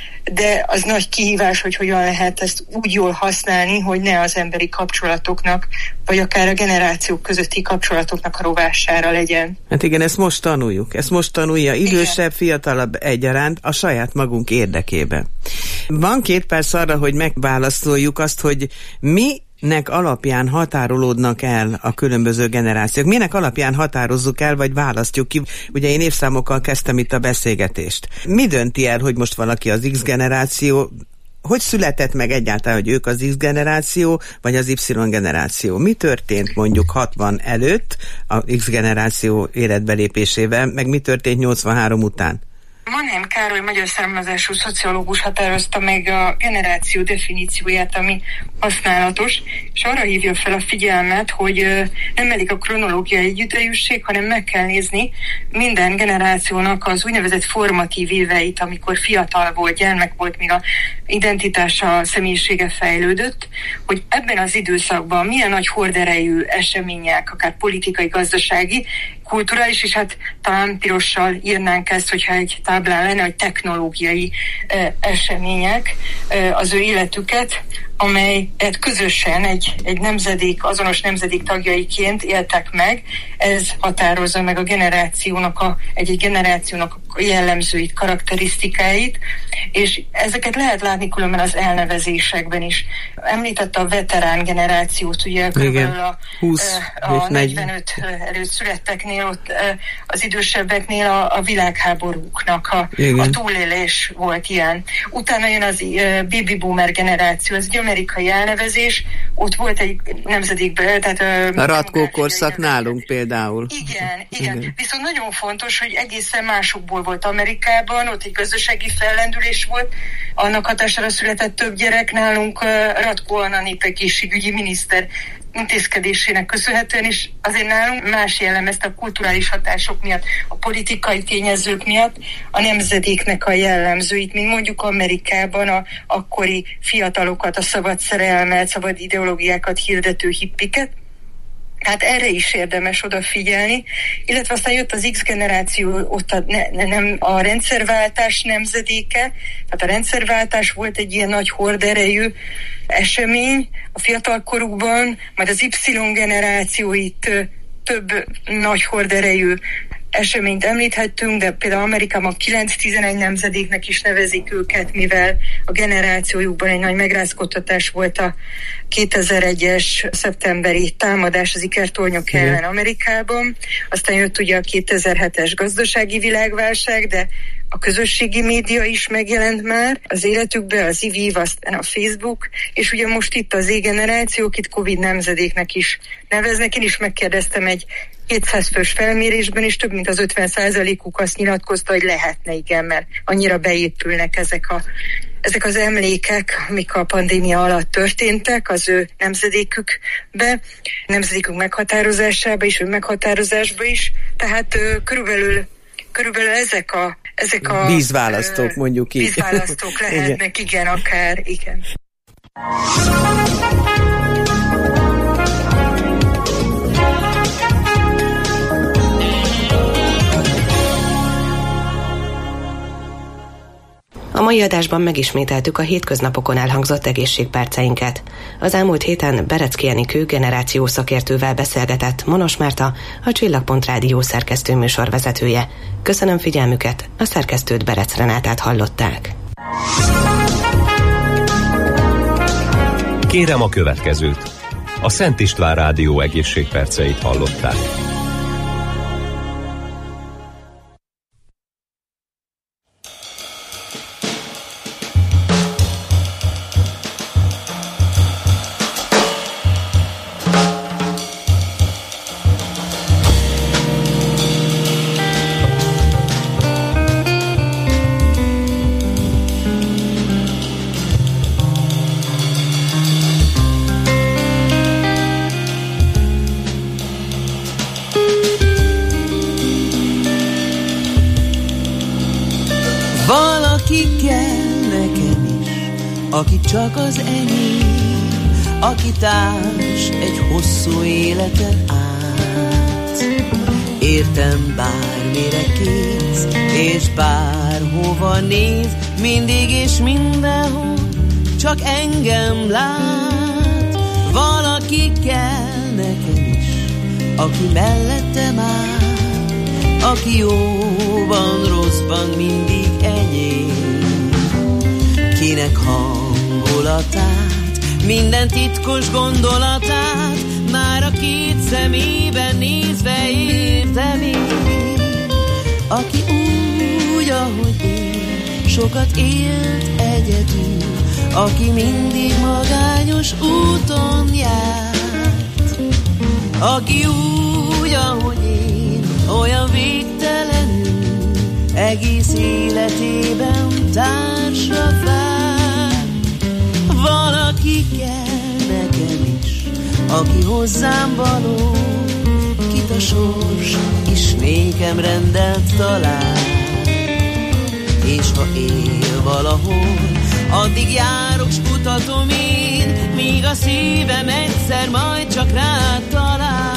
de az nagy kihívás, hogy hogyan lehet ezt úgy jól használni, hogy ne az emberi kapcsolatoknak, vagy akár a generációk közötti kapcsolatoknak a rovására legyen. Hát igen, ezt most tanuljuk. Ezt most tanulja idősebb, igen. fiatalabb egyaránt a saját magunk érdekében. Van két perc arra, hogy megválaszoljuk azt, hogy mi nek alapján határolódnak el a különböző generációk? Minek alapján határozzuk el, vagy választjuk ki? Ugye én évszámokkal kezdtem itt a beszélgetést. Mi dönti el, hogy most valaki az X generáció? Hogy született meg egyáltalán, hogy ők az X generáció, vagy az Y generáció? Mi történt mondjuk hatvan előtt a X generáció életbelépésével, meg mi történt nyolcvanhárom után? Manheim Károly magyar származású szociológus határozta meg a generáció definícióját, ami használatos, és arra hívja fel a figyelmet, hogy nem elég a kronológiai együttejűség, hanem meg kell nézni minden generációnak az úgynevezett formatív éveit, amikor fiatal volt, gyermek volt, míg a identitása, a személyisége fejlődött, hogy ebben az időszakban milyen nagy horderejű események, akár politikai, gazdasági, kulturális, és hát talán pirossal írnánk ezt, hogyha egy táblán lenne, hogy technológiai e, események e, az ő életüket, amelyet közösen egy, egy nemzedék, azonos nemzedék tagjaiként éltek meg. Ez határozza meg a generációnak, a, egy-egy generációnak a jellemzőit, karakterisztikáit, és ezeket lehet látni különben az elnevezésekben is. Említette a veterán generációt, ugye körülbelül a, húsz, a negyvenöt előtt születteknél, ott az idősebbeknél a, a világháborúknak a, a túlélés volt ilyen. Utána jön az baby boomer generáció, az egy amerikai elnevezés, ott volt egy nemzedékben, tehát a ratkókorszak nálunk például. Igen, igen, igen. Viszont nagyon fontos, hogy egészen másokból volt Amerikában, ott egy gazdasági fellendülés volt, annak hatására született több gyerek, nálunk Ratko Anna népegészségügyi miniszter intézkedésének köszönhetően, és azért nálunk más jellemezte a kulturális hatások miatt, a politikai tényezők miatt a nemzedéknek a jellemzőit, mint mondjuk Amerikában a akkori fiatalokat, a szabad szerelmet, szabad ideológiákat hirdető hippiket. Tehát erre is érdemes odafigyelni, illetve aztán jött az X generáció, ott a, ne, nem, a rendszerváltás nemzedéke, tehát a rendszerváltás volt egy ilyen nagy horderejű esemény a fiatalkorukban, majd az Y generáció itt több nagy horderejű eseményt említhettünk, de például Amerikában kilenc-tizenegy nemzedéknek is nevezik őket, mivel a generációjukban egy nagy megrázkódtatás volt a kétezer-egyes szeptemberi támadás az ikertornyok ellen Amerikában. Aztán jött ugye a kétezer-hetes gazdasági világválság, de a közösségi média is megjelent már az életükbe, az i vé, aztán a Facebook, és ugye most itt az Z-generáció, akit Covid nemzedéknek is neveznek. Én is megkérdeztem egy kétszáz fős felmérésben, és több mint az ötven százalékuk azt nyilatkozta, hogy lehetne, igen, mert annyira beépülnek ezek a ezek az emlékek, amik a pandémia alatt történtek az ő nemzedékükbe, nemzedékük meghatározásába is, ő meghatározásba is. Tehát körülbelül, körülbelül ezek a ezek a vízválasztók, mondjuk így. Vízválasztók lehetnek, igen, igen akár, igen. A mai adásban megismételtük a hétköznapokon elhangzott egészségperceinket. Az elmúlt héten Berecki Enikő generáció szakértővel beszélgetett Monos Márta, a Csillagpont Rádió szerkesztő műsorvezetője. Köszönöm figyelmüket, a szerkesztőt, Berec Renátát hallották. Kérem a következőt. A Szent István Rádió egészségperceit hallották. Valaki kell nekem is, aki csak az enyém, aki társ egy hosszú életen át. Értem bármire kész, és bárhova néz, mindig és mindenhol csak engem lát. Valaki kell nekem is, aki mellettem áll, aki jóban, rosszban mindig enyém. Kinek hangulatát, minden titkos gondolatát már a két szemében nézve értem én. Aki úgy, ahogy én, sokat élt egyedül, aki mindig magányos úton járt. Aki úgy, ahogy én, olyan végtelenül, egész életében társra vár. Valaki kell nekem is, aki hozzám való, kit a sors is nékem rendelt talál. És ha él valahol, addig járok, s kutatom én, míg a szívem egyszer majd csak rád talál.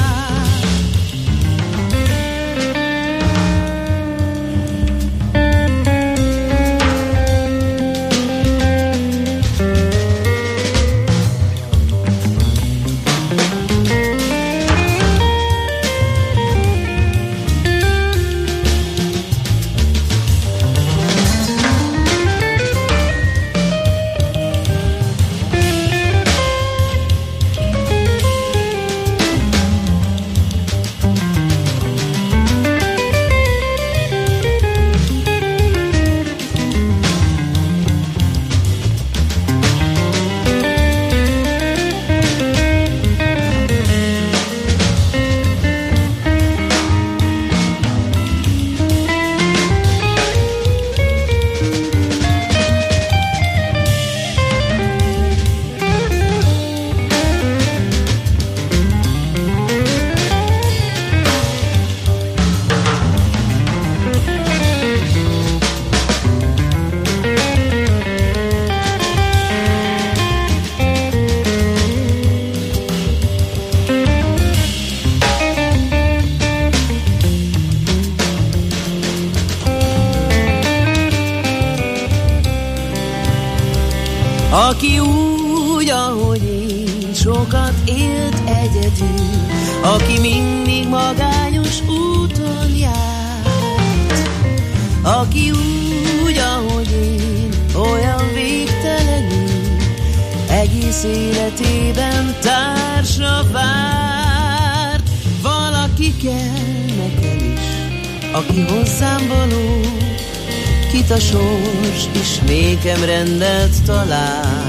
Aki úgy, ahogy én, sokat élt egyedül, aki mindig magányos úton járt. Aki úgy, ahogy én, olyan végtelenül, egész életében társra várt. Valaki kell nekem is, aki hozzám való, kit a sors is nékem rendelt talál.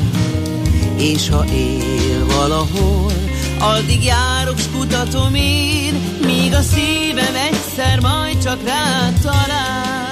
És ha él valahol, addig járok, s kutatom én, míg a szívem egyszer majd csak rád talál.